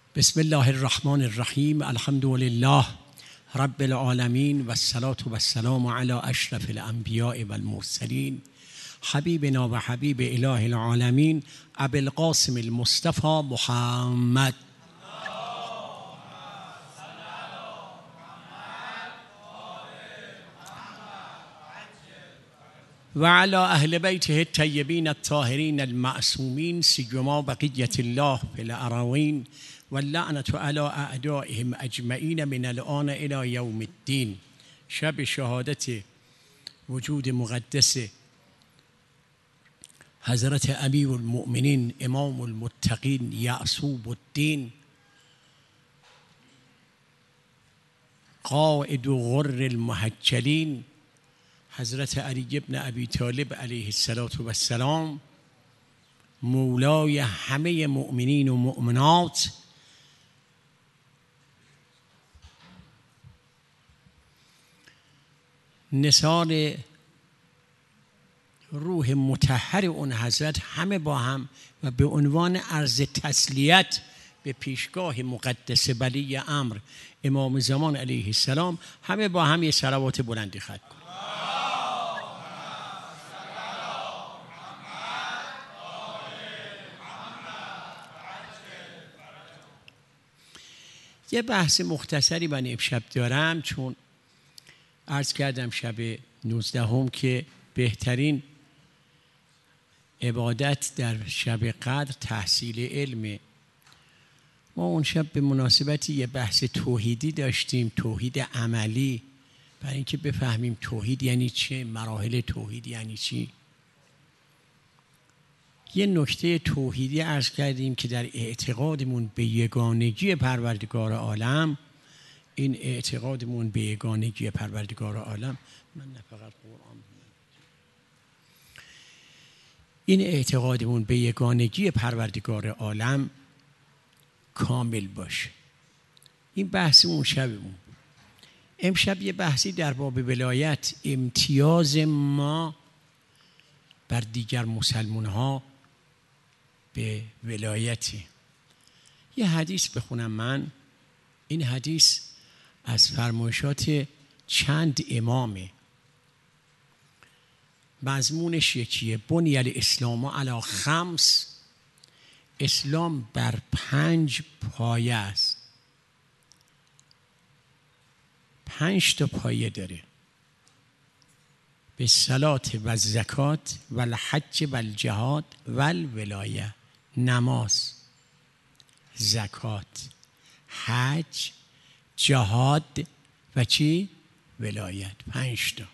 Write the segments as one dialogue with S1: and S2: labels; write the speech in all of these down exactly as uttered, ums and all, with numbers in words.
S1: بسم الله الرحمن الرحیم. الحمد لله رب العالمین و الصلاة و السلام علی اشرف الانبیاء و المرسلین حبیبنا و حبیب اله العالمین ابی القاسم المصطفى محمد و علی اهل بیته الطیبین الطاهرین المعصومین سیما بقیة الله فی الارضین واللعنة على اعدائهم اجمعین من الان الى یوم الدین. شب شهادت وجود مقدس حضرت امیر المؤمنین امام المتقین یعصوب الدین قائد غر المحجلین حضرت علی بن ابی طالب علیه السلام مولای همه مؤمنین و مؤمنات نثار روح مطهر اون حضرت همه با هم و به عنوان عرض تسلیت به پیشگاه مقدس ولی امر امام زمان علیه السلام همه با هم یه صلوات بلندی خواهد کنیم. یه بحث مختصری من امشب دارم، چون عرض کردم شب نوزدهم که بهترین عبادت در شب قدر تحصیل علمه. ما اون شب به مناسبتی یه بحث توحیدی داشتیم، توحید عملی، برای اینکه بفهمیم توحید یعنی چه، مراحل توحید یعنی چی. یه نکته توحیدی عرض کردیم که در اعتقادمون به یگانگی پروردگار عالم، این اعتقادمون به یگانگی پروردگار عالم من نه فقط قرآن این اعتقادمون به یگانگی پروردگار عالم کامل باشه. این بحث اون شبمون. امشب یه بحثی در باب ولایت، امتیاز ما بر دیگر مسلمان ها به ولایتی. یه حدیث بخونم من. این حدیث از فرمایشات چند امامه. مضمونش یکیه: بنی الاسلام علی خمس، اسلام بر پنج پایه است. پنج تا پایه داره: به صلات و زکات و الحج و الجهاد و الولایه. نماز، زکات، حج، جهاد و چی؟ ولایت. پنج تا.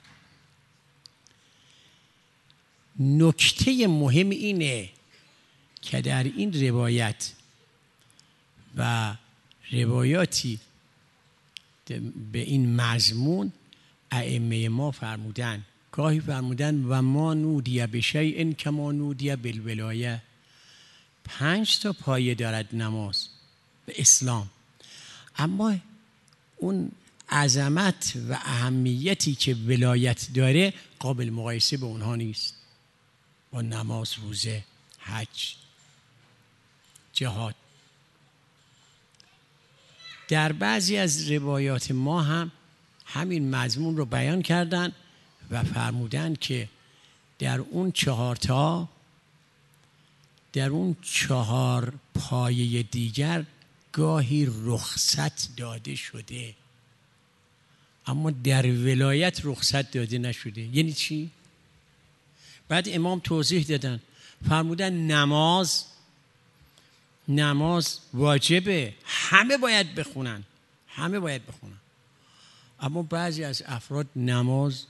S1: نکته مهم اینه که در این روایت و روایاتی به این مضمون ائمه ما فرمودن، گاهی فرمودن و ما نودی بشیء کما نودی بالولایه. پنج تا پایه دارد نماز به اسلام، اما اون عظمت و اهمیتی که ولایت داره قابل مقایسه به اونها نیست، با نماز، روزه، حج، جهاد. در بعضی از روایات ما هم همین مضمون رو بیان کردن و فرمودن که در اون چهار تا در اون چهار پایه دیگر گاهی رخصت داده شده، اما در ولایت رخصت داده نشده. یعنی چی؟ بعد امام توضیح دادن، فرمودن نماز نماز واجبه، همه باید بخونن، همه باید بخونن، اما بعضی از افراد نماز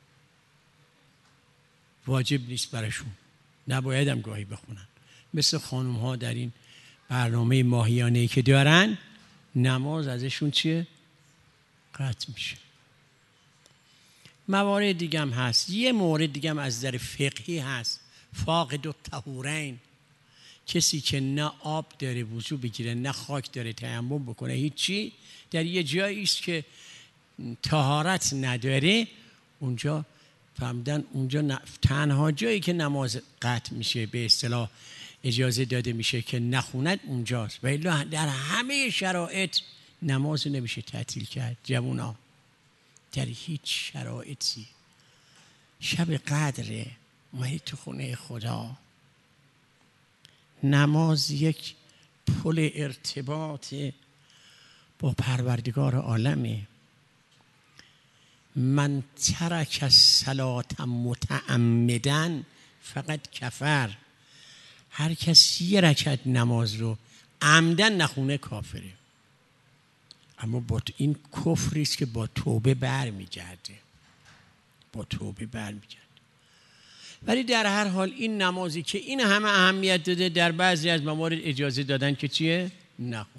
S1: واجب نیست برشون، نباید هم گاهی بخونن. مثل خانم ها در این برنامه ماهیانه‌ای که دارن، نماز ازشون چیه؟ قطع میشه. موارد دیگه هم هست. یه مورد دیگه هم از نظر فقهی هست: فاقد الطهورین، کسی که نه آب داره وضو بگیره، نه خاک داره تیمم بکنه، هیچی، در یه جایی است که طهارت نداره، اونجا فهمیدن اونجا تنها جایی که نماز قطع میشه به اصطلاح اجازه داده میشه که نخوند اونجاست، و الا در همه شرایط نماز نمیشه تعطیل کرد. جوونا در هیچ شرایطی شب قدر اومدید تو خونه خدا، نماز یک پل ارتباط با پروردگار عالمه. من ترک الصلاة متعمدا فقط کفر. هر کسی یه رکعت نماز رو عمدن نخونه کافره، اما با این کفری است که با توبه برمیگرده، با توبه برمیگرده. ولی در هر حال این نمازی که این همه اهمیت داده، در بعضی از موارد اجازه دادن که چیه؟ نخونه.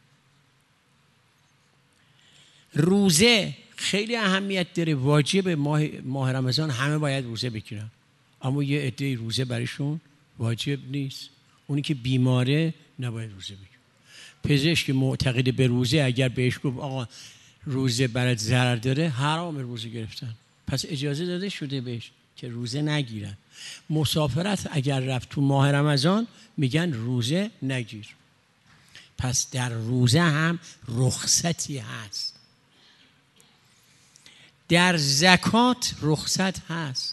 S1: روزه خیلی اهمیت داره، واجب ماه, ماه رمضان همه باید روزه بگیرن، اما یه عده روزه برایشون واجب نیست. اونی که بیماره نباید روزه بگیره. پزشک معتقد به روزه اگر بهش گفت آقا روزه برات ضرر داره، حرام روزه گرفتن، پس اجازه داده شده بهش که روزه نگیرن. مسافرت اگر رفت تو ماه رمضان میگن روزه نگیر. پس در روزه هم رخصتی هست. در زکات رخصت هست.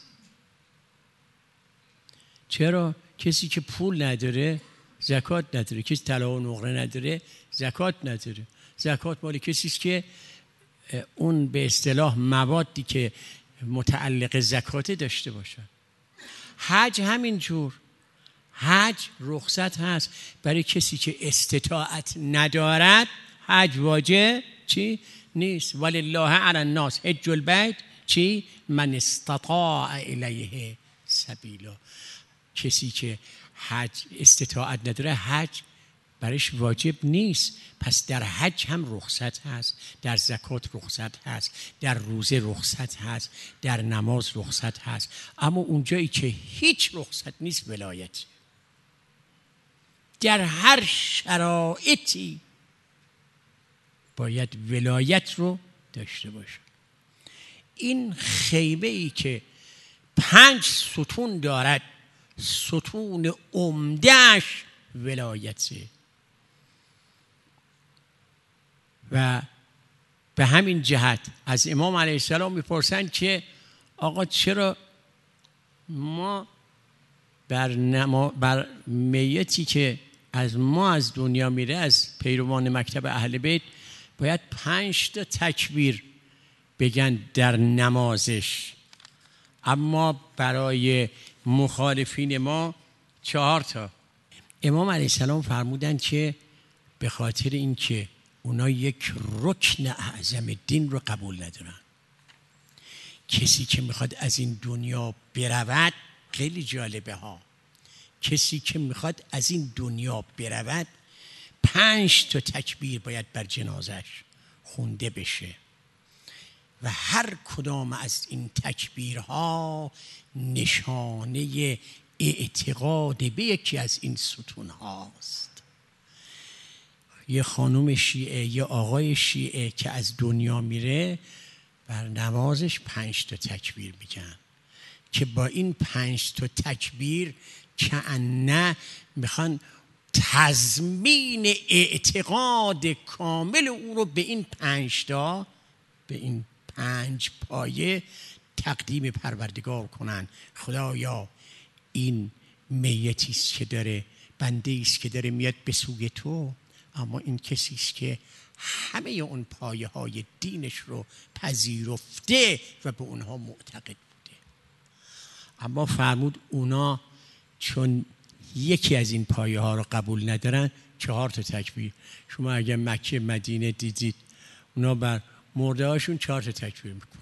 S1: چرا؟ کسی که پول نداره زکات نداره، کسی طلا و نقره نداره زکات نداره. زکات مال کسی است که اون به اصطلاح موادی که متعلق زکات داشته باشه. حج همین جور، حج رخصت هست برای کسی که استطاعت ندارد. حج واجب چی نیست. ولله علی الناس حج البیت چی؟ من استطاع الیه سبیلا. کسی که حج استطاعت نداره حج برش واجب نیست. پس در حج هم رخصت هست، در زکات رخصت هست، در روزه رخصت هست، در نماز رخصت هست. اما اونجایی که هیچ رخصت نیست ولایت. در هر شرایطی باید ولایت رو داشته باشه. این خیمه ای که پنج ستون دارد، ستون عمده‌اش ولایته. و به همین جهت از امام علیه السلام میپرسند که آقا چرا ما بر, نما بر میتی که از ما از دنیا میره، از پیروان مکتب اهل بیت، باید پنج تا تکبیر بگن در نمازش، اما برای مخالفین ما چهار تا. امام علیه السلام فرمودند که به خاطر این که اونا یک رکن اعظم دین رو قبول ندارن. کسی که میخواد از این دنیا برود، خیلی جالبه ها، کسی که میخواد از این دنیا برود پنج تا تکبیر باید بر جنازش خونده بشه و هر کدام از این تکبیرها نشانه اعتقاد به یکی از این ستون هاست. یه خانم شیعه، یه آقای شیعه که از دنیا میره، بر نمازش پنج تا تکبیر میگن که با این پنج تا تکبیر کأنه میخوان تضمین اعتقاد کامل او رو به این پنج تا، به این پنج پایه تقدیم پروردگار کنن. خدایا این میتی است که داره، بنده است که داره میاد به سوی تو، اما این کسی است که همه اون پایه های دینش رو پذیرفته و به اونها معتقد بوده. اما فرمود اونا چون یکی از این پایه ها رو قبول ندارن، چهار تا تکبیر. شما اگر مکه مدینه دیدید، اونا بر مرده هاشون چهار تا تکبیر میکنن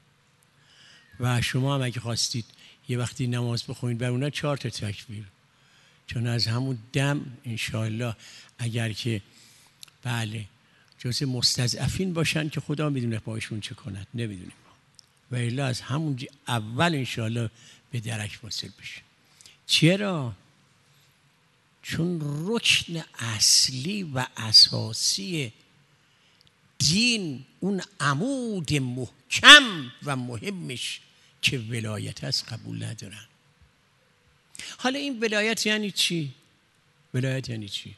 S1: و شما هم اگه خواستید یه وقتی نماز بخونید بر اونا چهار تا تکبیر. چون از همون دم انشاءالله اگر که بله جز مستضعفین باشن که خدا میدونه باشون چه کند، نمیدونیم، و الا از همون اول انشاءالله به درک واصل بشه. چرا؟ چون رکن اصلی و اساسی دین، اون عمود محکم و مهمش که ولایت است، قبول ندارن. حالا این ولایت یعنی چی؟ ولایت یعنی چی؟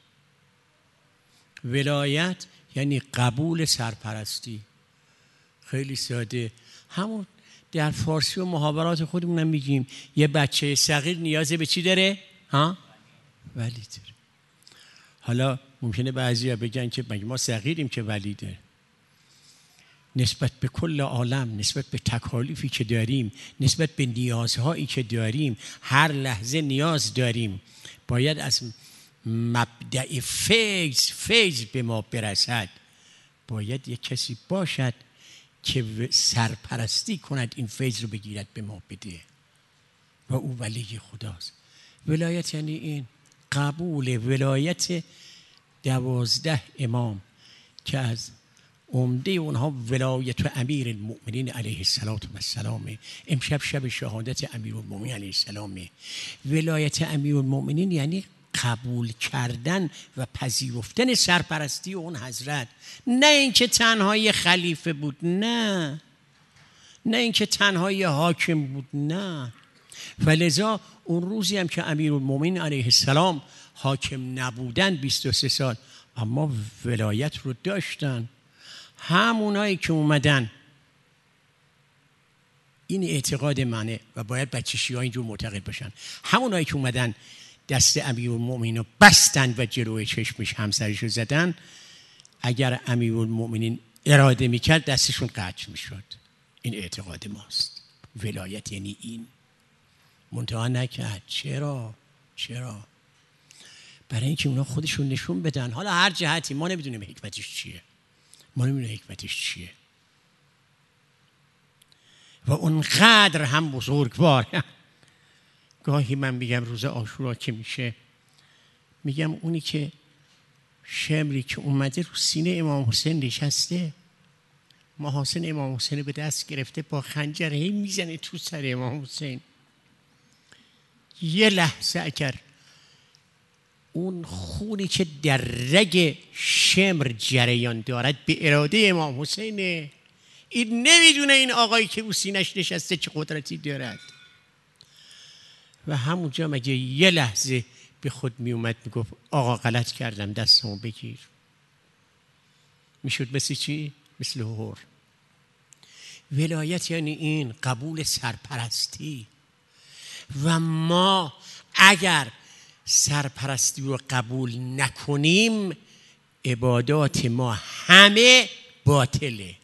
S1: ولایت یعنی قبول سرپرستی. خیلی ساده. همون در فارسی و محاورات خودمون میگیم یه بچه صغیر نیاز به چی داره؟ ها؟ ولی داره. حالا ممکنه بعضیا بگن که ما صغیریم که ولی داره. نسبت به کل عالم، نسبت به تکالیفی که داریم، نسبت به نیازهایی که داریم، هر لحظه نیاز داریم. باید از مبدأ فیض فیض به ما برسد. باید یک کسی باشد که سرپرستی کند این فیض رو بگیرد به ما بده و او ولی خداست. ولایت یعنی این قبول ولایت دوازده امام که از عمده اونها ولایت و امیر المؤمنین علیه السلام. امشب شب شهادت امیر المؤمنین علیه السلام. ولایت امیر المؤمنین یعنی قبول کردن و پذیرفتن سرپرستی اون حضرت. نه اینکه تنهای خلیفه بود، نه نه اینکه تنهای حاکم بود، نه. فلذا اون روزی هم که امیرالمومنین علیه السلام حاکم نبودن بیست و سه سال، اما ولایت رو داشتن. همونایی که اومدن، این اعتقاد منه و باید بچه شیعه اینجور معتقد باشن، همونایی که اومدن دست امیرالمؤمنین رو بستن و جلوی چشمش همسرش رو زدن، اگر امیرالمؤمنین اراده میکرد دستشون قطع میشد. این اعتقاد ماست. ولایت یعنی این. منتها نکرد. چرا؟ چرا؟ برای اینکه اونا خودشون نشون بدن. حالا هر جهتی ما نمیدونیم حکمتش چیه، ما نمیدونیم حکمتش چیه و اونقدر هم بزرگوار. گاهی من میگم روز عاشورا که میشه، میگم اونی که شمری که اومده رو سینه امام حسین نشسته، محاسن امام حسین به دست گرفته، با خنجر هی میزنه تو سر امام حسین. یه لحظه اگر اون خونی که در رگ شمر جریان دارد به اراده امام حسینه، این نمیدونه این آقایی که رو سینش نشسته چه قدرتی دارد. و همونجا مگه یه لحظه به خود می اومد میگفت آقا غلط کردم دستمو بگیر، میشد مثل چی؟ مثل هور. ولایت یعنی این قبول سرپرستی. و ما اگر سرپرستی رو قبول نکنیم، عبادات ما همه باطله.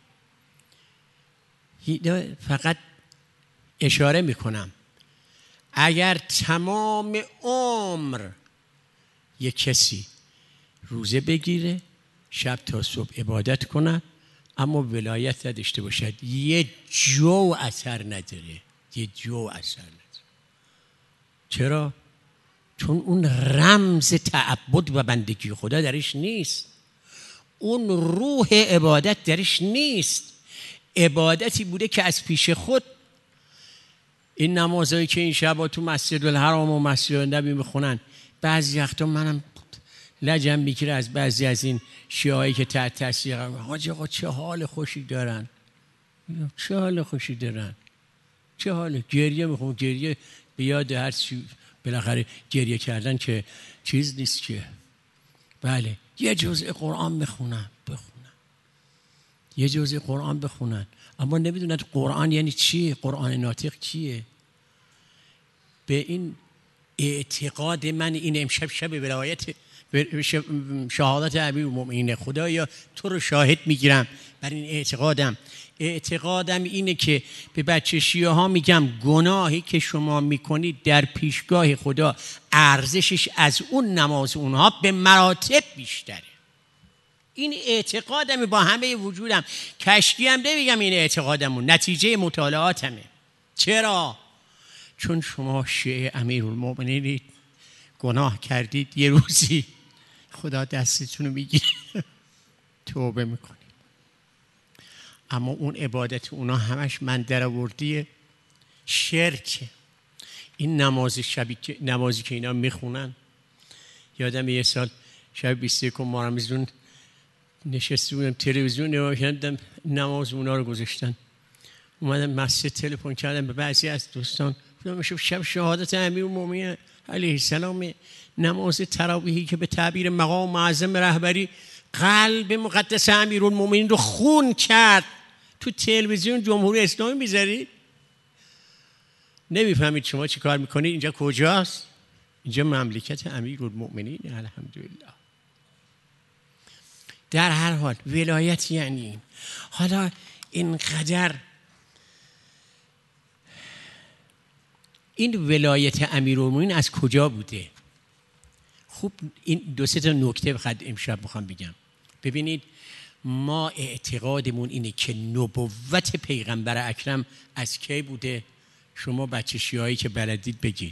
S1: فقط اشاره میکنم، اگر تمام عمر یک کسی روزه بگیره، شب تا صبح عبادت کنه، اما ولایت نداشته باشد، یه جو اثر نداره. یه جو اثر نداره. چرا؟ چون اون رمز تعبد و بندگی خدا درش نیست. اون روح عبادت درش نیست. عبادتی بوده که از پیش خود، این نمازهایی که این شبا تو مسجد الحرام و مسجد النبی میخونن، بعضی وقتا منم لجم میگیره از بعضی از این شیعهایی که تحت تاثیر قرار میگیرن. حاجی آقا چه حال خوشی دارن، چه حال خوشی دارن، چه حال گریه میخون. گریه به یاد هر چی، بالاخره گریه کردن که چیز نیست که. بله، یه جزء قرآن بخونن بخونن یه جزء قرآن بخونن، اما نمیدونن قرآن یعنی چیه، قرآن ناطق کیه. به این اعتقاد من، این امشب شب ولایت شهادت امیرالمؤمنین، خدایا تو رو شاهد میگیرم بر این اعتقادم. اعتقادم اینه که به بچه شیعه ها میگم گناهی که شما میکنید در پیشگاه خدا ارزشش از اون نماز اونها به مراتب بیشتره. این اعتقادم با همه وجودم. کشکی هم نمیگم این اعتقادمون، نتیجه مطالعاتمه. چرا؟ چون شما شیعه امیرالمؤمنینید، گناه کردید، یه روزی خدا دستتون رو میگیره، توبه میکنید. اما اون عبادت اونا همش من درآوردی شرکه. این نماز شبی که نمازی که اینا میخونن، یادم یه سال شب بیست و یکم ما رمضان نشسته بودم تلویزیون نگاه کردم، نماز اونا رو گذاشتن. اومدم مسجد تلفن کردم به بعضی از دوستان، شب شهادت امیرالمومنین علیه السلام، نماز تراویحی که به تعبیر مقام معظم رهبری قلب مقدس امیرالمومنین رو خون کرد، تو تلویزیون جمهوری اسلامی میذارید؟ نمیفهمید شما چی کار میکنید؟ اینجا کجاست؟ اینجا مملکت امیرالمومنین الحمدلله. در هر حال ولایت یعنی این. حالا اینقدر این ولایت امیرالمومنین از کجا بوده؟ خوب این دو سه تا نکته بخواد امشب بخوام بگم. ببینید، ما اعتقادمون اینه که نبوت پیغمبر اکرم از کی بوده؟ شما بچه شیعایی که بلدید بگید.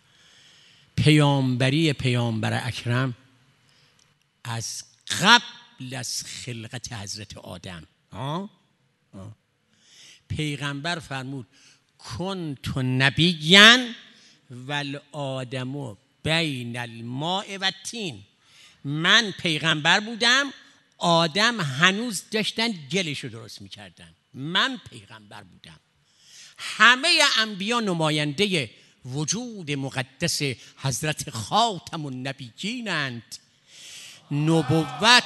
S1: پیامبری پیامبر اکرم از قبل از خلقت حضرت آدم. آه؟ آه. پیغمبر فرمود کنت نبیاً والآدم بین الماء و الطین. من پیغمبر بودم، آدم هنوز داشتن گلشو درست میکردن. من پیغمبر بودم. همه انبیا نماینده وجود مقدس حضرت خاتم النبیین‌اند. نبوت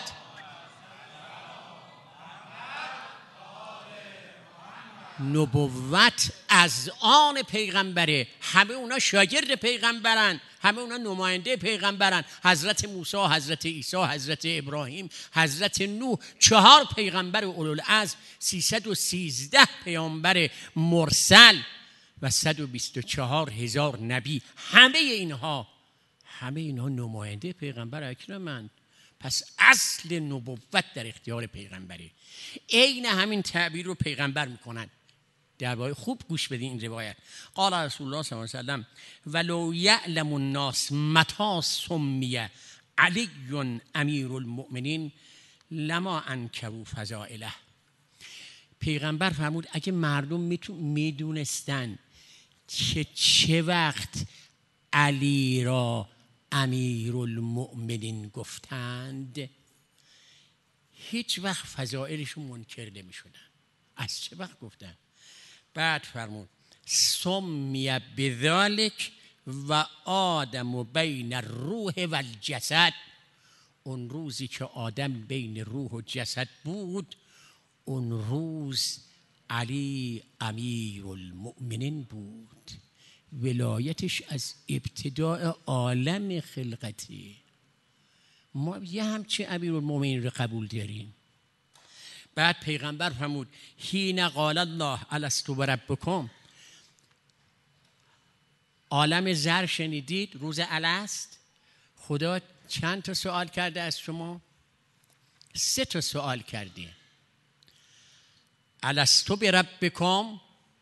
S1: نبوت از آن پیغمبره. همه اونا شاگرد پیغمبرن، همه اونا نماینده پیغمبرن. حضرت موسی، حضرت عیسی، حضرت ابراهیم، حضرت نوح، چهار پیغمبر اولوالعزم، سیصد و سیزده پیامبر مرسل و صد و بیست و چهار هزار نبی. همه اینها همه اینها نماینده پیغمبر اکرمند. پس اصل نبوت در اختیار پیغمبره. عین همین تعبیر رو پیغمبر میکنن. درباره خوب گوش بدین این روایت. قال رسول الله صلی الله علیه و سلم ولو یعلم الناس متی سمی علی امیر المؤمنین لما انکروا فضائله. پیغمبر فرمود اگه مردم میدونستن که چه وقت علی را امیر المؤمنین گفتند، هیچ وقت فضائلشون منکر نمی شدن. از چه وقت گفتن؟ بعد فرمود سمی بذالک و آدم بین الروح و الجسد. اون روزی که آدم بین روح و جسد بود، اون روز علی امیر المؤمنین بود. ولایتش از ابتداء عالم خلقتی. ما یه همچه امیر المؤمنین رو قبول داریم. بعد پیغمبر فرمود حین قال الله الست بربکم. عالم زر شنیدید روز الست؟ خدا چند تا سوال کرده از شما؟ سه تا سوال کرده. الست بربکم؟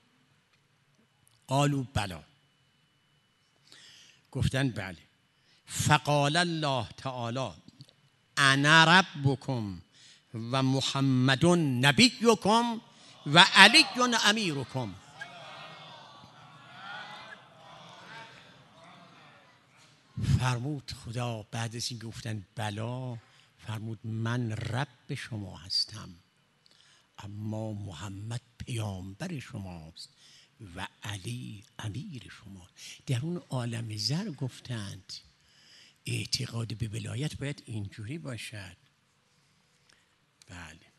S1: قالوا بلا. گفتن بله. فقال الله تعالی انا ربکم و محمد نبیکم و علی امیرکم. فرمود خدا بعد از این گفتن بلا، فرمود من رب شما هستم، اما محمد پیامبر شماست و علی امیر شما. در اون عالم زر گفتند اعتقاد به ولایت باید اینجوری باشد. بله.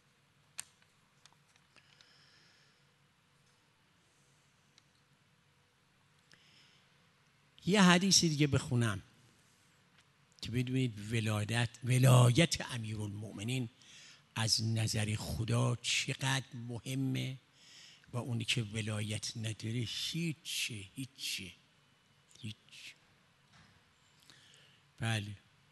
S1: یه حدیث دیگه بخونم که بدونید ولایت ولایت امیرالمؤمنین از نظر خدا چقدر مهمه و اونی که ولایت نداره هیچه هیچه هیچ. بله.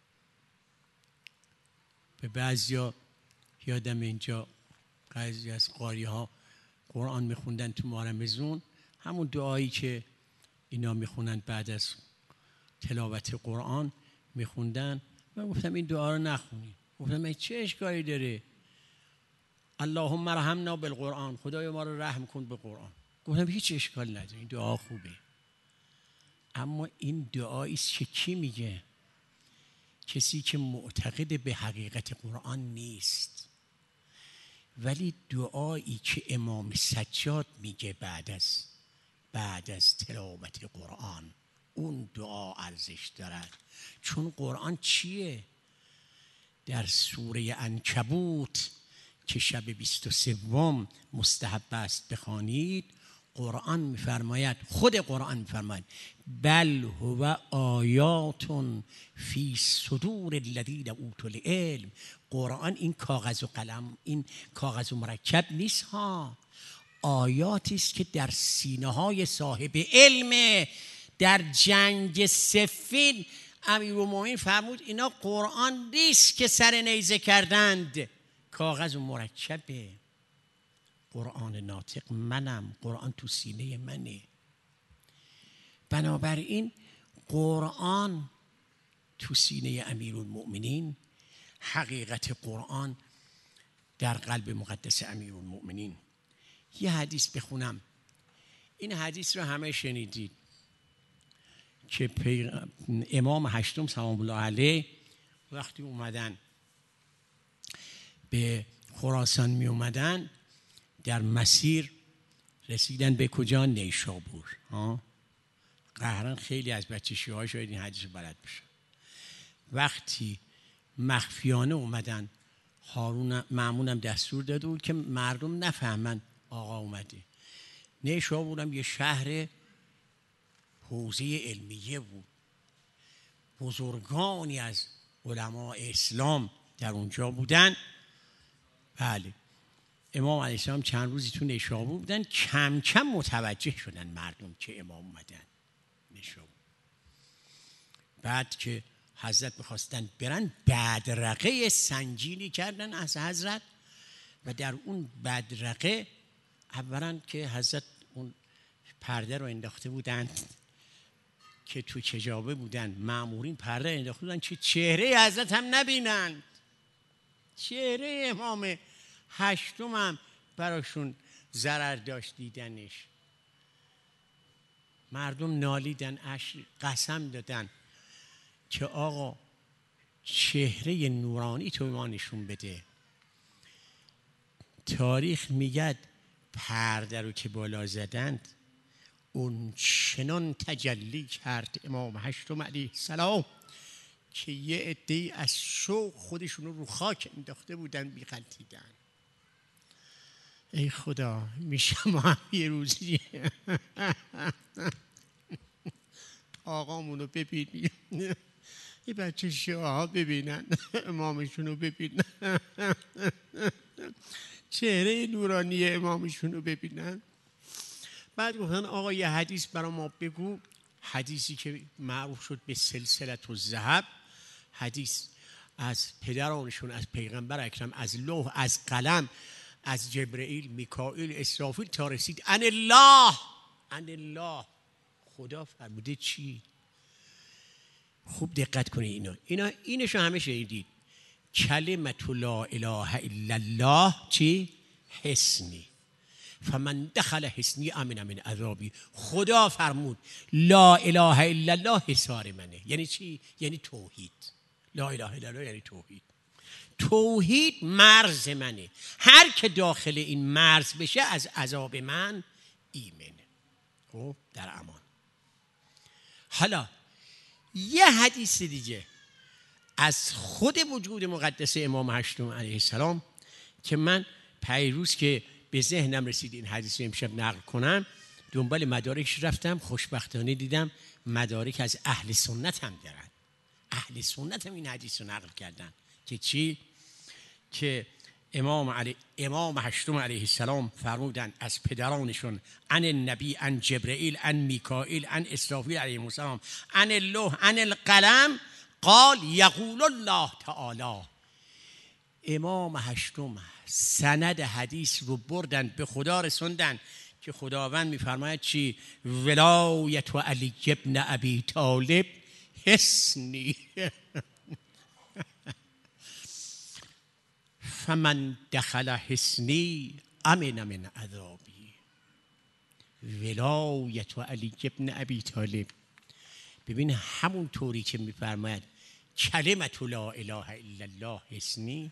S1: به بعضیا یادم اینجا بعضی از قاری ها قرآن میخوندن تو ماه رمضان، همون دعایی که اینا میخونن بعد از تلاوت قرآن میخوندن. من گفتم این دعا رو نخونید. گفتم این چه اشکالی داره؟ اللهم ارحمنا بالقرآن، خدای ما رو رحم کن به قرآن. گفتم هیچ اشکال نداره، این دعا خوبه. اما این دعایی است که کی میگه؟ کسی که معتقد به حقیقت قرآن نیست. ولی دعایی که امام سجاد میگه بعد از بعد از تلاوت قرآن. اون دعا ارزش دارد، چون قرآن چیه؟ در سوره عنکبوت که شب بیست و سوم مستحب است بخوانید، قرآن میفرماید، خود قرآن میفرماید بل هو آیات فی صدور الذین اوتوا العلم. قرآن این کاغذ و قلم، این کاغذ و مرکب نیست ها، آیاتی است که در سینه های صاحب علم. در جنگ صفین امیرالمومنین فرمود اینا قرآن نیست که سر نیزه کردند، کاغذ و مرکبه. قرآن ناطق منم، قرآن تو سینه منه. بنابراین قرآن تو سینه امیرالمومنین، حقیقت قرآن در قلب مقدس امیرالمومنین. یه حدیث بخونم، این حدیث رو همه شنیدید که امام هشتم سلام الله علیه وقتی اومدن به خراسان می اومدن، در مسیر رسیدن به کجا؟ نیشابور. قهرن خیلی از بچه شیعه شاید این حدیث رو بلد بشن. وقتی مخفیانه اومدن، هارون مأمونم دستور داده بود که مردم نفهمن آقا اومده. نیشابورم یه شهر حوزه علمیه بود، بزرگانی از علماء اسلام در اونجا بودن. بله، امام علیه السلام چند روزی تو نیشابور بودن، کم کم متوجه شدن مردم که امام اومدن نیشابور. بعد که حضرت می‌خواستن برن، بدرقه سنجینی کردن از حضرت و در اون بدرقه اولا که حضرت اون پرده رو انداخته بودن که تو کجابه بودن، مأمورین پرده انداخته بودن که چهره حضرت هم نبینن. چهره امام هشتم هم براشون ضرر داشت دیدنش. مردم نالیدن، قسم دادن که آقا چهره نورانی تو ما نشون بده. تاریخ میگه پرده رو که بالا زدند، اون چنان تجلی کرد امام هشتم علیه السلام که یه عده‌ای از شوق خودشون رو رو خاک انداخته بودن بی‌غلطیدن. ای خدا، میشه ما هم یه روزی آقامون رو ببینیم، یه بچه شیعه ها ببینن امامشون رو ببینن، چهره نورانی امامشون رو ببینن. بعد گفتن آقا یه حدیث برای ما بگو، حدیثی که معروف شد به سلسله الذهب، حدیث از پدرانشون، از پیغمبر اکرم، از لوح، از قلم، از جبرئیل، میکائیل، اسرافیل تا رسید ان الله. ان الله، خدا فرموده چی؟ خوب دقت کنید اینا اینا اینشو همه شنیدید. کلمت لا اله الا الله چی؟ حصنی. فمن دخل حصنی امن من عذابی. خدا فرمود لا اله الا الله حصار منه. یعنی چی؟ یعنی توحید. لا اله الا الله یعنی توحید. توحید مرز منه، هر که داخل این مرز بشه از عذاب من ایمنه، خب در امان. حالا یه حدیث دیگه از خود وجود مقدس امام هشتم علیه السلام که من پیروز که به ذهنم رسید این حدیث رو امشب نقل کنم، دنبال مدارکش رفتم، خوشبختانه دیدم مدارک از اهل سنت هم دارن. اهل سنت هم این حدیث رو نقل کردن که چی؟ که امام علی امام هشتم علیه السلام فرمودن از پدرانشون عن النبی، عن جبرئیل، عن میکائیل، عن اسرافیل علیه السلام، عن اللوح، عن القلم، قال یقول الله تعالی. امام هشتم سند حدیث رو بردن به خدا رسوندن که خداوند میفرماید چی؟ ولایت و علی ابن ابی طالب حصنی. فمن دخل حصنی امن من عذابی. ولایت و علی ابن ابی طالب. ببین همون طوری که میفرماید کلمت لا اله الا الله حصنی،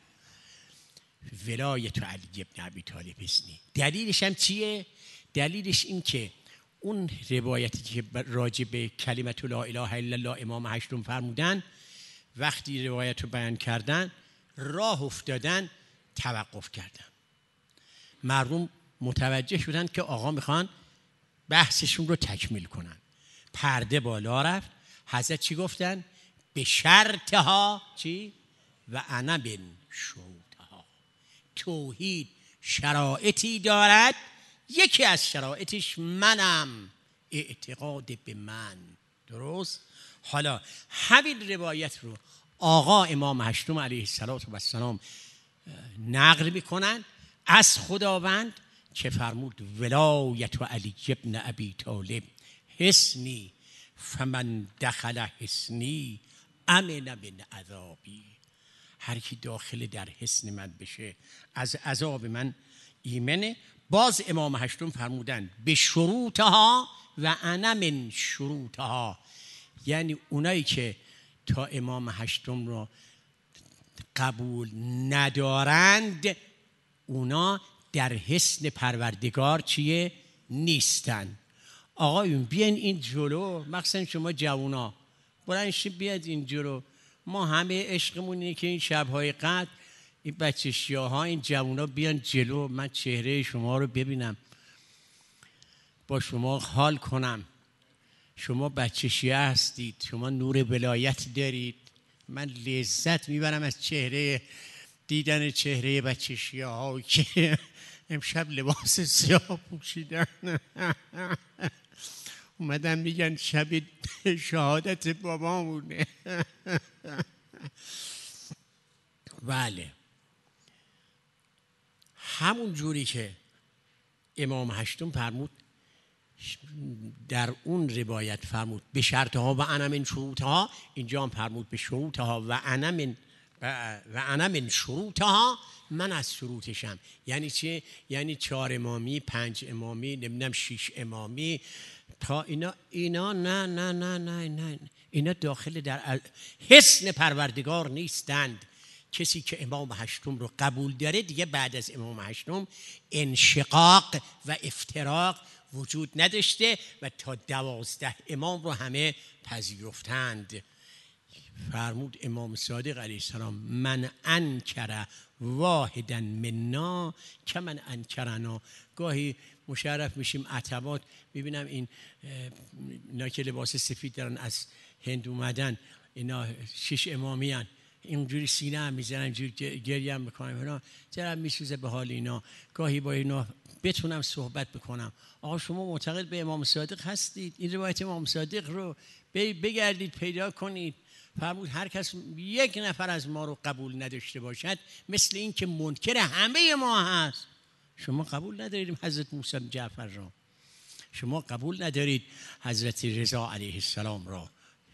S1: ولایت و علی ابن ابی طالب حصنی. دلیلش هم چیه؟ دلیلش این که اون روایتی که راجع به کلمت لا اله الا الله امام هشتم فرمودن، وقتی روایت رو بیان کردن راه افتادن، توقف کردن. مردم متوجه شدن که آقا میخوان بحثشون رو تکمیل کنن. پرده بالا رفت. حضرت چی گفتن؟ به شرطها چی؟ و انا من شروطها. توحید شرایطی دارد، یکی از شرایطش منم، اعتقاد به من. درست؟ حالا همین روایت رو آقا امام هشتم علیه السلام نقل میکنن از خداوند که فرمود ولایت و علی ابن ابی طالب حسنی فمن دخل حسنی امن من عذابی. هر کی داخل در حسن من بشه از عذاب من ایمنه. باز امام هشتم فرمودن به شروطها و انا من شروطها، یعنی اونایی که تا امام هشتم رو قبول ندارند اونا در حسن پروردگار چیه؟ نیستن. آقایون بیاین این جلو، مخصوصا شما جوونا بلند شید بیاد این جلو. ما همه عشقمون اینه که این شب‌های قدر این بچه شیعه‌ها این جوونا بیان جلو، من چهره شما رو ببینم، با شما حال کنم. شما بچه شیعه هستید، شما نور ولایت دارید، من لذت میبرم از چهره دیدن چهره بچه شیعه ها که امشب لباس سیاه پوشیدن اومدن میگن شب شهادت بابامونه. بله، همون جوری که امام هشتم فرمود در اون روایت فرمود به شرطها و انا من شروطها، اینجا هم فرمود به شروطها و انا من و انا من شروطها، من از شروطشم. یعنی چه؟ یعنی چهار امامی، پنج امامی، نمیدونم شش امامی، تا اینا اینا نه نه نه نه نه اینا داخل در حسن پروردگار نیستند. کسی که امام هشتم رو قبول داره دیگه بعد از امام هشتم انشقاق و افتراق وجود نداشته و تا دوازده امام رو همه پذیرفتند. فرمود امام صادق علیه السلام من انکر واحدا منا که من انکرنا. گاهی مشرف میشیم عتبات میبینم این اینا که لباس سفید دارن از هند اومدن، اینا شش امامی هن، اینجوری سینه هم میزنن، اینجوری گریه هم میکنن، اینا چرا میسوزه به حال اینا. گاهی با اینا بتونم صحبت بکنم. آقا شما معتقد به امام صادق هستید؟ این روایت امام صادق رو بگردید پیدا کنید. فرمود هر کس یک نفر از ما رو قبول نداشته باشد مثل این که منکر همه ما هست. شما قبول ندارید حضرت موسی جعفر را، شما قبول ندارید حضرت رضا علیه السلام را،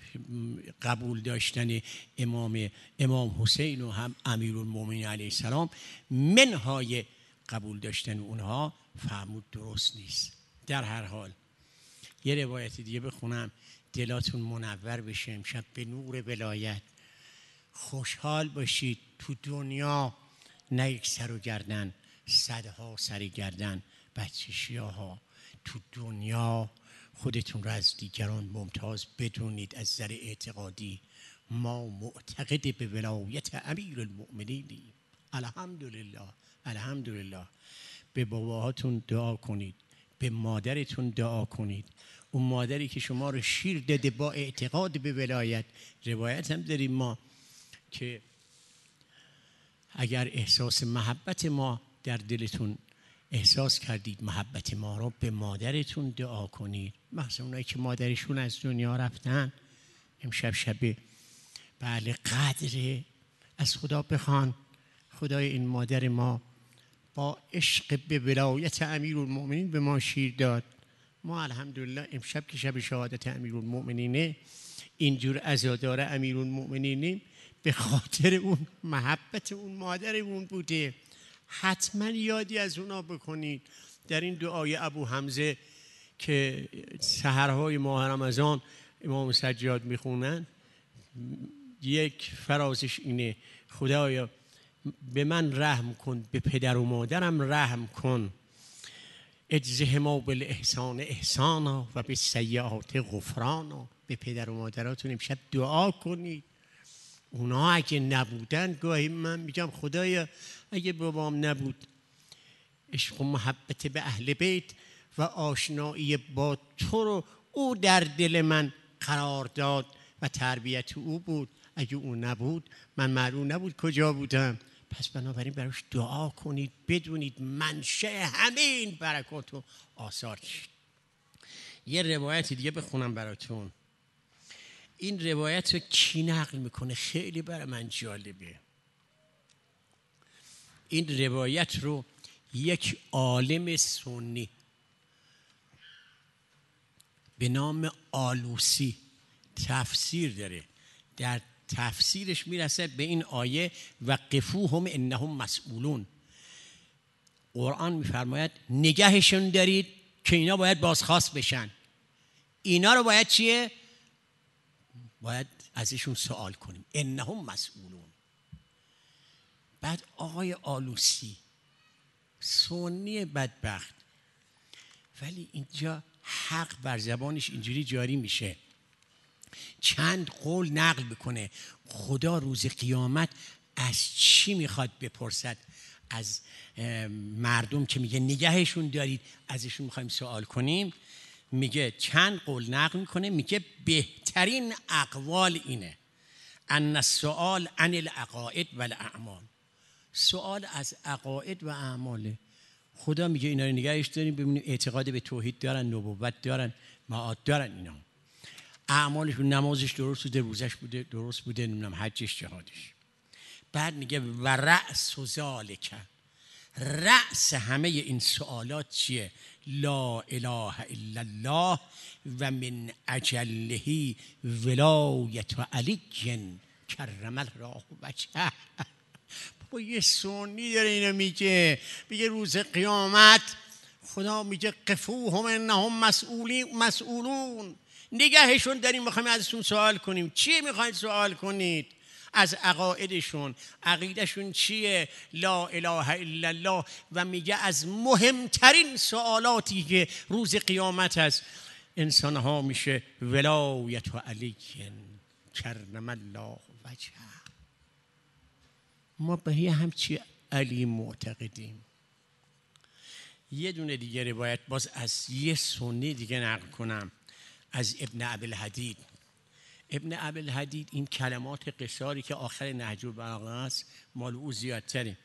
S1: قبول داشتن امام امام حسین و هم امیرالمومنین علیه السلام منهای قبول داشتن اونها فرمود درست نیست. در هر حال یه روایت دیگه بخونم دلاتون منور بشه امشب به نور ولایت. خوشحال باشید تو دنیا، نه یک سر و گردن، صدها سر گردن بچه شیعه‌ها. تو دنیا خودتون رو از دیگران ممتاز بدونید از نظر اعتقادی. ما معتقد به ولایت امیرالمؤمنینیم. الحمدلله الحمدلله. به باباهاتون دعا کنید، به مادرتون دعا کنید. اون مادری که شما رو شیر داده با اعتقاد به ولایت. روایت هم داریم ما که اگر احساس محبت ما در دلتون احساس کردید، محبت ما رو به مادرتون دعا کنید. مثلا اونایی که مادرشون از دنیا رفتن امشب شب بله قدر از خدا بخوان خدای این مادر ما با عشق به ولایت امیرالمؤمنین به ما شیر داد. ما الحمدلله امشب که شب شهادت امیرالمؤمنینه اینجور عزادار امیرالمؤمنینیم به خاطر اون محبت اون مادرمون بوده. حتما یادی از اونا بکنید. در این دعای ابو حمزه که سحرهای ماه رمضان امام سجاد میخونن یک فرازش اینه خدایا به من رحم کن، به پدر و مادرم رحم کن. اجزهما بالاحسان احسانا و بالسیئات غفرانا. به پدر و مادراتون امشب دعا کنید. اونا اگه نبودن، گاهی من میگم خدایا اگه بابام نبود، عشق و محبت به اهل بیت و آشنایی با تو رو او در دل من قرار داد و تربیت او بود، اگه او نبود من معلوم نبود کجا بودم. پس بنابراین براش دعا کنید، بدونید منشأ همه این برکات و آثار چیه. یه روایت دیگه بخونم براتون. این روایت رو کی نقل میکنه؟ خیلی برای من جالبه. این روایت رو یک عالم سنی به نام آلوسی تفسیر داره. در تفسیرش میرسه به این آیه و قفوهم انهم مسئولون. قرآن میفرماید نگهشون دارید که اینا باید بازخواست بشن. اینا رو باید چیه؟ باید ازشون سوال کنیم. انهم مسئولون. بعد آقای آلوسی سنی بدبخت، ولی اینجا حق بر زبانش اینجوری جاری میشه، چند قول نقل بکنه. خدا روز قیامت از چی میخواد بپرسد؟ از مردم که میگه نگهشون دارید ازشون میخوایم سوال کنیم، میگه چند قول نقل میکنه، میگه بهترین اقوال اینه ان السؤال عن العقائد والاعمال. سوال از عقاید و اعماله. خدا میگه اینا رو نگهش داریم ببینیم اعتقاد به توحید دارن، نبوت دارن، معاد دارن. اینا اعمالشون، نمازش درست بوده، روزش بوده درست بوده، نمیدونم حجش، جهادش. بعد میگه و رأس و ذالک، رأس همه این سوالات چیه؟ لا اله الا الله و من اجله ولایت و علی کرم الله وجهه. با یه سنی داره اینو میگه، میگه روز قیامت خدا میگه قفوهم انهم مسئولون، نگهشون داریم میخوایم ازشون سوال کنیم. چی میخواید سوال کنید؟ از عقایدشون، عقیدشون چیه؟ لا اله الا الله. و میگه از مهمترین سوالاتی که روز قیامت از انسان ها میشه ولایت و علی کرم الله وجهه. ما به یه همچی علی معتقدیم. یه دونه دیگه روایت باز از یه سنی دیگه نقل کنم، از ابن ابوالحدید. ابن ابوالحدید این کلمات قصاری که آخر نهج البلاغه است مال او زیادتره.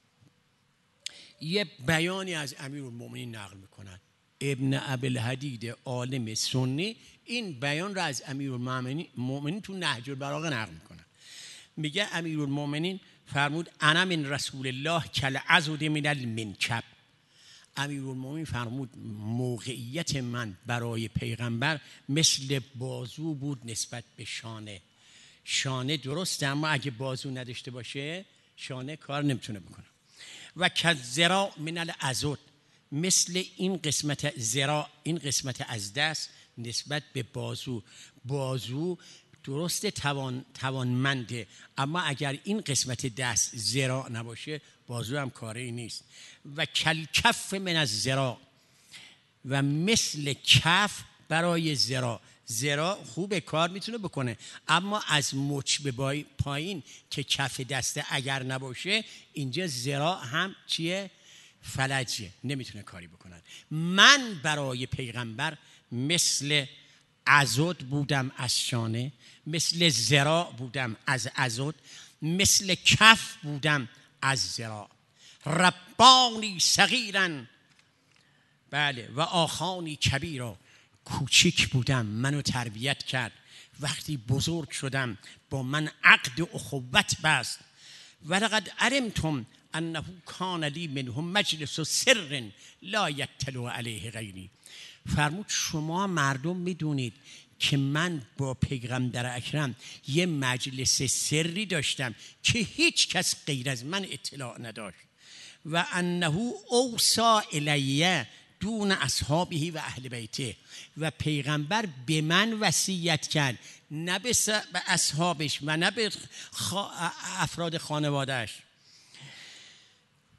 S1: یه بیانی از امیرالمومنین نقل میکنند. ابن ابوالحدید عالم سنی این بیان را از امیرالمومنین تو نهج البلاغه نقل میکنه. میگه امیرالمومنین فرمود انا من رسول الله کالعضد من المنکب. امیرالمومنین فرمود موقعیت من برای پیغمبر مثل بازو بود نسبت به شانه. شانه درسته اما اگه بازو نداشته باشه شانه کار نمیتونه بکنه. و کالذراع من العضد، مثل این قسمت ذراع، این قسمت از دست نسبت به بازو. بازو درست توان توانمنده اما اگر این قسمت دست ذراع نباشه بازو هم کاری نیست. و کلکف من الذراع، و مثل کف برای ذراع. ذراع خوب کار میتونه بکنه اما از مچ به پایین که کف دسته اگر نباشه اینجا ذراع هم چیه؟ فلجه، نمیتونه کاری بکنه. من برای پیغمبر مثل عضد بودم از شانه، مثل ذراع بودم از عضد، مثل کف بودم از ذراع. ربانی صغیرن، بله، و آخانی کبیرا، کوچیک بودم منو تربیت کرد، وقتی بزرگ شدم با من عقد اخوت بست. ولقد علمتم انه کان لی منهم مجلس سر لا یطلع علیه غیری. فرمود شما مردم میدونید که من با پیغمبر اکرم یه مجلس سری داشتم که هیچ کس غیر از من اطلاع نداشت. و انه اوصی الیه دون اصحابه و اهل بیته، و پیغمبر به من وصیت کرد نه به اصحابش و نه به افراد خانوادهش.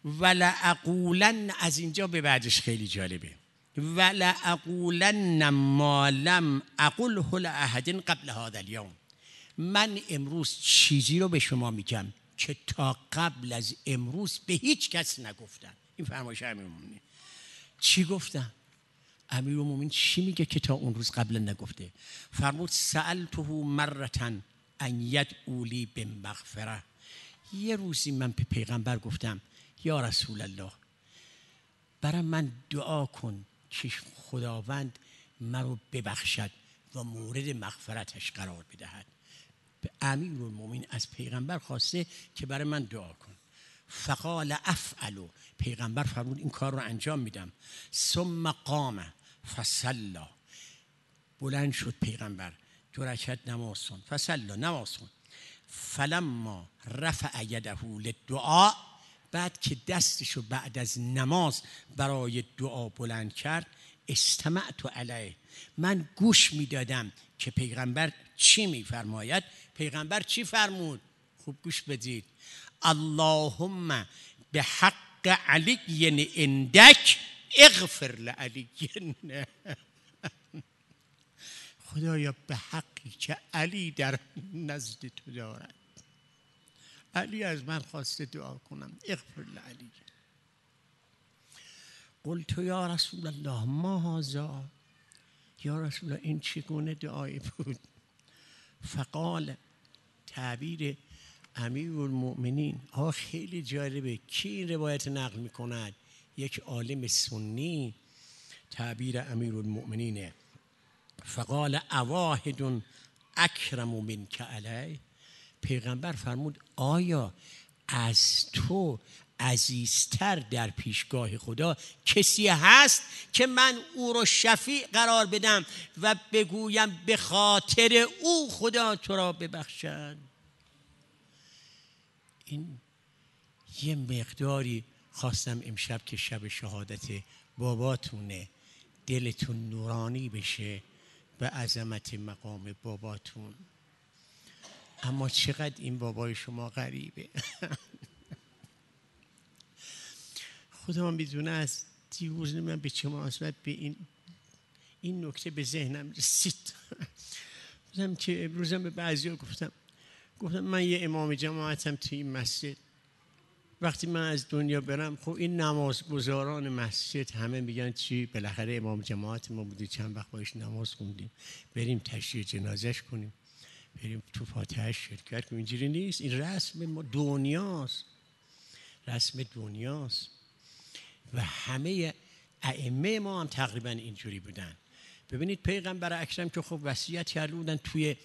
S1: ولأقولن، از اینجا به بعدش خیلی جالبه، ولأقولن ما لم اقله لأحد قبل هذا اليوم، من امروز چیزی رو به شما میگم که تا قبل از امروز به هیچ کس نگفتم. این فرمایش امیرالمومنین. چی گفتم؟ امیرالمومنین چی میگه که تا اون روز قبلا نگفته؟ فرمود سألته مرة ان یدعو لی بمغفره، یه روزی من به پیغمبر گفتم یا رسول الله برای من دعا کن که خداوند منو ببخشد و مورد مغفرتش قرار بدهد. امیرالمومنین از پیغمبر خواسته که برای من دعا کن. فقال افعل، پیغمبر فرمود این کار رو انجام میدم. ثم قام فصلی، بلند شد پیغمبر دو رکعت نماز خوند. فصلی، نماز خوند. فلما رفع یده للدعاء، بعد که دستشو بعد از نماز برای دعا بلند کرد، استمعت علیه، من گوش میدادم که پیغمبر چی میفرماید. پیغمبر چی فرمود؟ خوب گوش بدید. اللهم به حق علی عندک اغفر لعلی، خدایا به حقی که علی در نزد تو دارد، علی از من خواسته دعا کنم، اغفر لعلی. قلت یا رسول الله ما هذا، یا رسول الله این چگونه دعایی بود؟ فقال، تعبیر امیرالمؤمنین ها خیلی جالبه. کی این روایت نقل میکند؟ یک عالم سنی. تعبیر امیرالمؤمنینه. فقال اواحد اکرم منک علی، پیغمبر فرمود آیا از تو عزیزتر در پیشگاه خدا کسی هست که من او رو شفیع قرار بدم و بگویم به خاطر او خدا تو را ببخشد؟ این یه مقداری خواستم امشب که شب شهادت باباتونه دلتون نورانی بشه به عظمت مقام باباتون. اما چقدر این بابای شما غریبه. خدا میدونه از دیروز من به چه مناسبت به این این نکته به ذهنم رسید. گفتم که امروزم به بعضیا گفتم گفتم من یه امام جماعتم توی این مسجد، وقتی من از دنیا برم خب این نمازگزاران مسجد همه میگن چی؟ بالاخره امام جماعت ما بودی، چند وقت باش نماز خوندیم، بریم تشییع جنازش کنیم، بریم تو فاتحهش شرکت کنیم. اینجوری نیست، این رسم ما دنیاست، رسم دنیاست. و همه ائمه ما هم تقریبا اینجوری بودن. ببینید پیغمبر اکرم که خب وصیت کرده بودن توی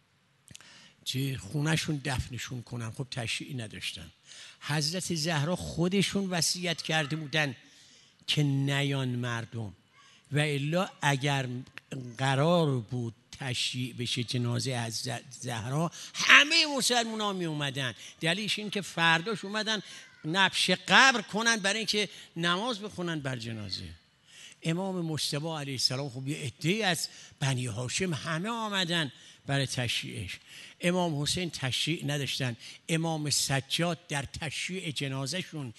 S1: چه خونهشون دفنشون کنن، خب تشییعی نداشتن. حضرت زهرا خودشون وصیت کرده بودن که نیان مردم، و الا اگر قرار بود تشییع بشه جنازه از زهرا همه مسلمان ها می اومدن. دلیلش این که فرداش اومدن نبش قبر کنن برای اینکه نماز بخونن بر جنازه. امام مجتبی علیه السلام خب یه عده‌ای از بنی هاشم همه آمدن برای تشییعش. امام حسین تشییع نداشتن. امام سجاد در تشییع جنازهشون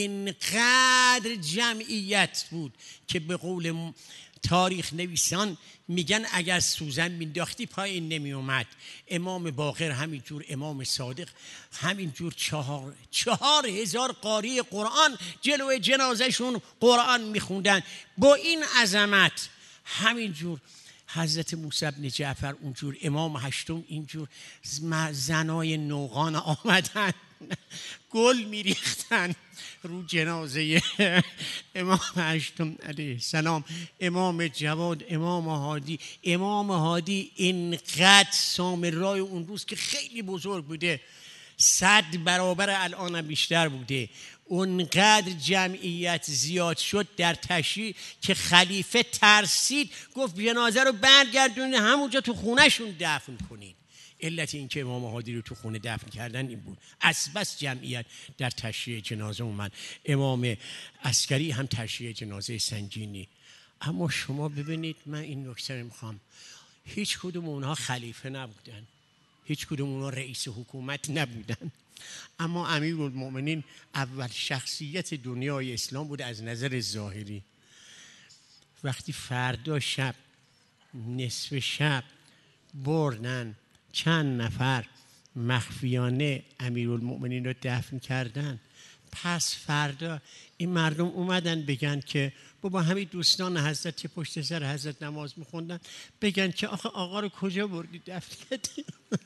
S1: اینقدر جمعیت بود که به قول تاریخ نویسان میگن اگر سوزن مینداختی پایین نمی اومد. امام باقر همینجور، امام صادق همینجور، چهار چهار هزار قاری قرآن جلوی جنازهشون قرآن میخوندن. با این عظمت همینجور حضرت موسی بن جعفر اونجور، امام هشتم اینجور، زنای نوغان آمدن گل میریختن رو جنازه امام هشتم علیه السلام. امام جواد، امام هادی. امام هادی اینقدر سامرای اون روز که خیلی بزرگ بوده، صد برابر الان بیشتر بوده، اونقدر جمعیت زیاد شد در تشییع که خلیفه ترسید، گفت جنازه رو برگردونید همونجا تو خونهشون دفن کنید. علت این که امام هادی رو تو خونه دفن کردن این بود، از بس جمعیت در تشییع جنازه اومد. امام عسکری هم تشییع جنازه سنگینی. اما شما ببینید، من این نکته رو میخوام، هیچ کدوم اونها خلیفه نبودن، هیچ کدوم اونها رئیس حکومت نبودن. اما امیرالمؤمنین اول شخصیت دنیای اسلام بود از نظر ظاهری. وقتی فردا شب نصف شب بردن چند نفر مخفیانه امیرالمؤمنین رو دفن کردن، پس فردا این مردم اومدن بگن که بابا همین دوستان حضرت پشت سر حضرت نماز میخوندن، بگن که آخه آقا رو کجا بردی دفن کردی؟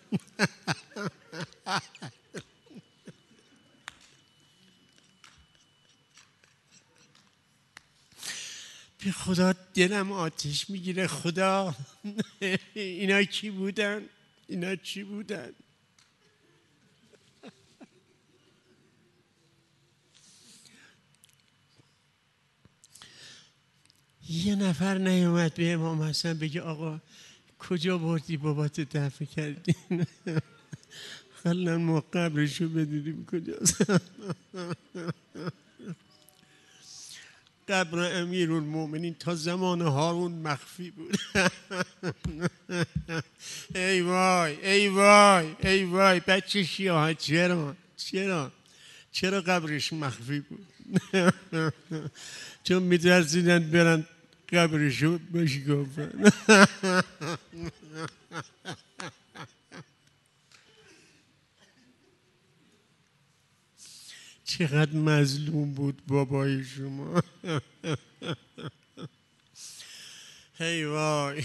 S1: به خدا دلم آتش میگیره. خدا اینا کی بودن؟ اینا چی بودن؟ یه نفر نیومد به امام حسن بگه آقا کجا بردی بابات دفن کردی؟ خلن ما قبرشو بدونیم کجاست. قبر امیرالمؤمنین تا زمان هارون مخفی بود. ای وای ای وای ای وای بچه شیعه، چرا چرا چرا قبرش مخفی بود؟ چون میترسیدن برن قبرشو بشکافن. چقدر مظلوم بود بابای شما. هی وای.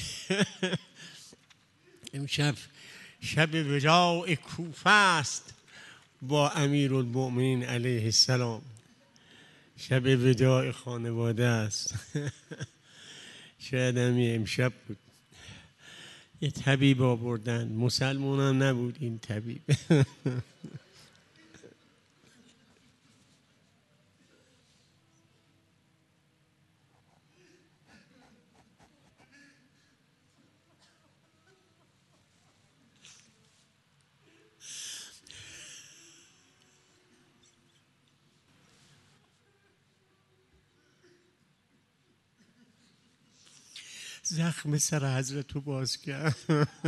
S1: امشب شب وداع کوفه است با امیرالمؤمنین علیه السلام. شب وداع خانواده است. شاید همین امشب بود. یه طبیب آوردن، مسلمان هم نبود این طبیب. زخم سر حضرت رو باز کرد.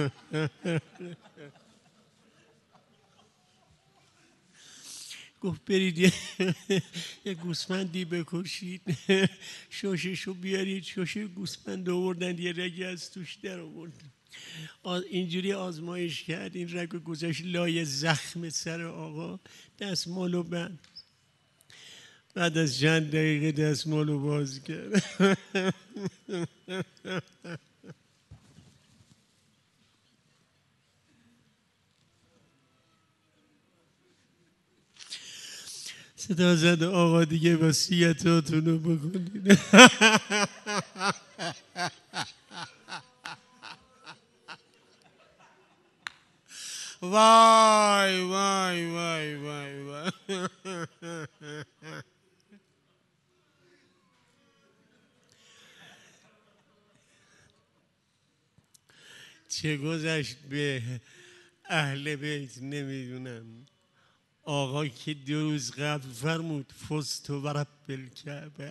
S1: گفت برید یه گوسفندی بکشید، شوششو بیارید. شوشه گوسفند آوردن، یه رگی از توش در آورد. اینجوری آزمایش کرد، این رگ رو گذاشت لای زخم سر آقا، دستمالو بند. بعد از چند دقیقه دستمالو باز کرد. صدا زد آقا دیگه وصیتاتونو بکنید. وای وای وای وای وای. چه گذشت به اهل بیت نمیدونم. آقا که دو روز قبل فرمود فزت و رب الکعبه.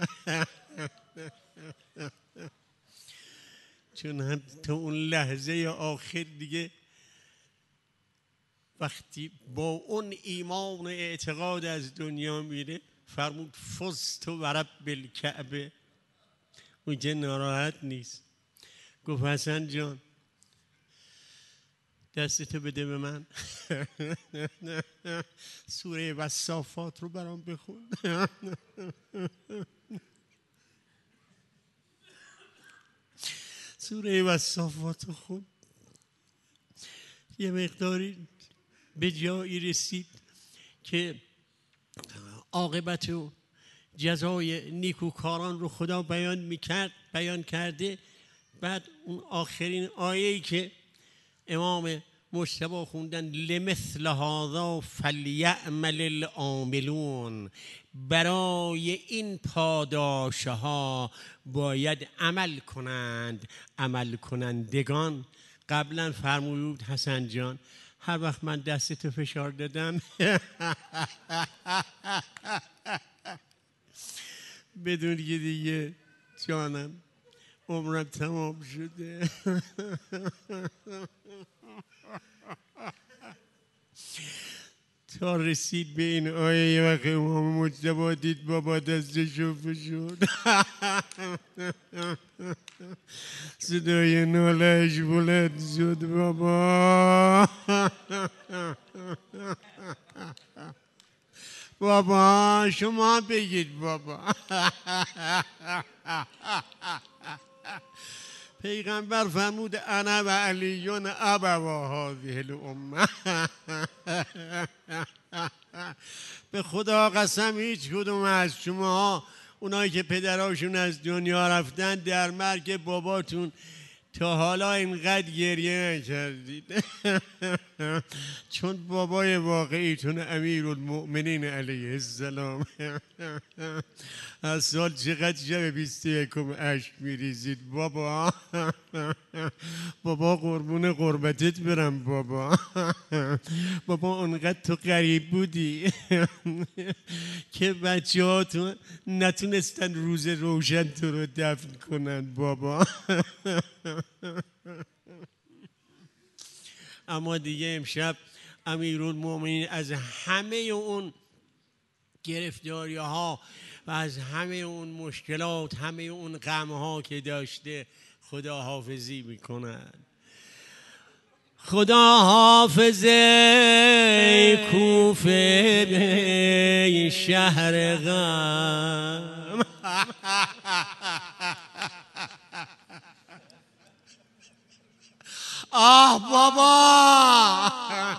S1: چون حتی اون لحظه آخر دیگه وقتی با اون ایمان اعتقاد از دنیا میره، فرمود فزت و رب الکعبه. اون که ناراحت نیست. گفت حسن جان دستتو بده به من. سوره والصافات رو برام بخون. سوره والصافات رو خون. یه مقداری به جایی رسید که عاقبت و جزای نیکوکاران رو خدا بیان میکرد، بیان کرده. بعد اون آخرین آیه‌ای که امام مجتبی خوندن، لمثل هذا فلیعمل العاملون، برای این پاداشه ها باید عمل کنند عمل کنندگان. قبلا فرمود حسن جان هر وقت من دستتو فشار دادم بدون که دیگه جانم عمرم تمام شده.
S2: تا رسید به این آیه. یه وقت امام مجتبی دید بابا دستشو فشرد، صدای نالهش بلند شد بابا بابا شما بگید بابا. پیغمبر فرمود انا و علیون ابوا هذه الامه. به خدا قسم هیچ کدوم از شما اونایی که پدراشون از دنیا رفتن در مرگ باباتون تا حالا اینقدر گریه نکردید. چون بابای واقعیتون امیرالمؤمنین علیه السلام از سال چقدر شب بیست و یکم اشک میریزید بابا. بابا قربون قربتت برم بابا. بابا اونقدر تو غریب بودی که بچه ها تو نتونستن روز روشن تو رو دفن کنن بابا. اما دیگه امشب امیرالمؤمنین از همه اون گرفتاری ها و از همه اون مشکلات، همه اون غم ها که داشته خدا حافظی میکنن. خدا حافظه کوفه شهر غم. آه بابا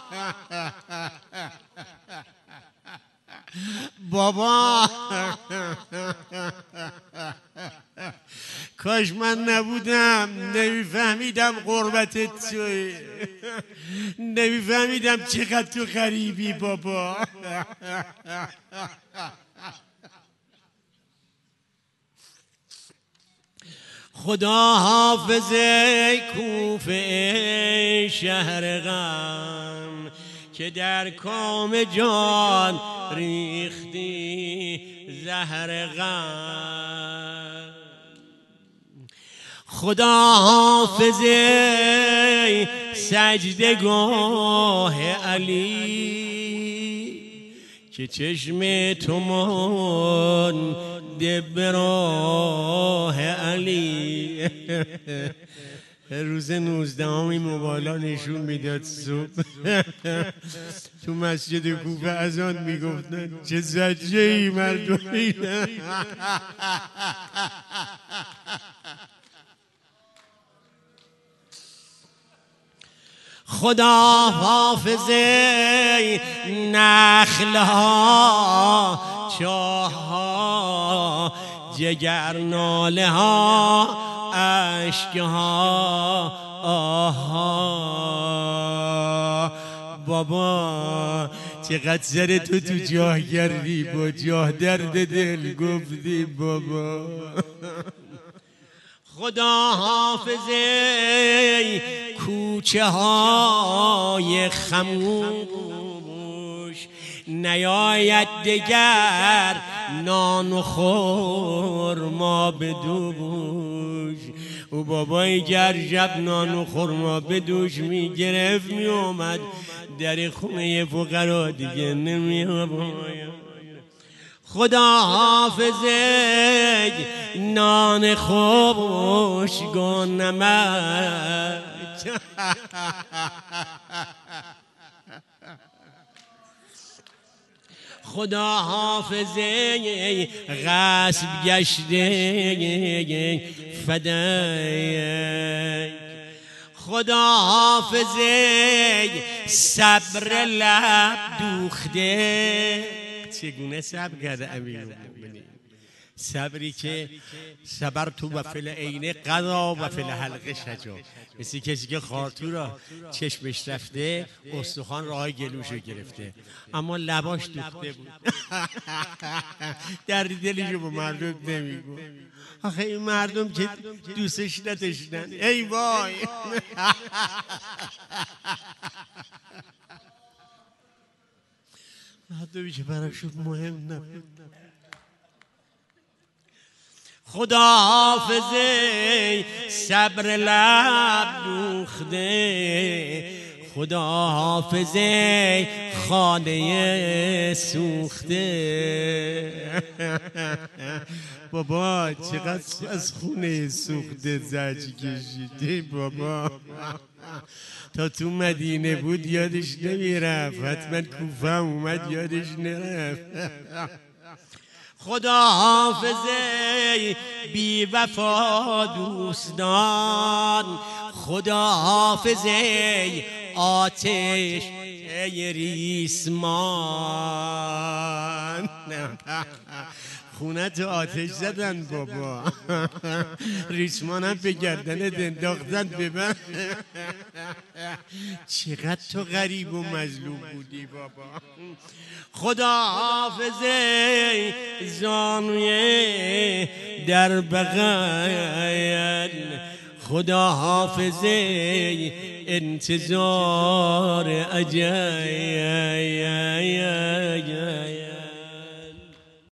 S2: بابا کاش من نبودم، نمیفهمیدم قربتت توی، نمیفهمیدم چقدر تو غریبی بابا. خدا حافظه کوفه شهر غم که در کام جان ریختی زهر غم. خدا حافظه سجدگاه علی که چشم تو مانده به راه علی. روز نوزدهمی موبایلا نشون میداد صبح تو مسجد کوفه اذان میگفتن چه زجه ای مردم. خدا حافظه نخلها چاها جگر ناله ها اشکها آها. بابا چقدر سر تو تو جاه کردی، با جاه درد دل گفتی بابا. خدا حافظه کوچه های خموش نیاید دگر نان و خرما به دوش. او بابای گرجب نان و خرما به دوش می گرفت می اومد در خونه فقرا دیگه نمی آمد. خدا حافظه نان خشک و نمک خدا حافظه غصب گشته فدای. خدا حافظه صبر لب دوخته. چگونه صبر کرده امیرالمؤمنین؟ صبری که صبر تو و فل عین قضا و فل حلقه شجا. مثل کسی که خارتو را چشمش رفته استخوان راه گلوشو گرفته اما لباش دوخته بود. درد دلشو به مردم نمیگو. آخه این مردم که دوستش نداشتن ای وای. مردمی که براشون مهم نبود. خدا حافظه صبر لب دوخته
S1: خدا حافظه خانه سوخته.
S2: بابا چقدر از خونه سوخته زج کشیدی بابا. تا تو مدینه بود یادش نمیرفت، حتما کوفه اومد یادش نرفت.
S1: خدا حافظه بی وفا دوستان، خدا حافظه آتش ریسمان.
S2: خونه تو آتش زدن بابا، ریسمان هم به گردنت انداختن ببن. چقدر تو غریب و مظلوم بودی بابا.
S1: خدا حافظه زانوی در بغل، خدا حافظه انتظار اجل.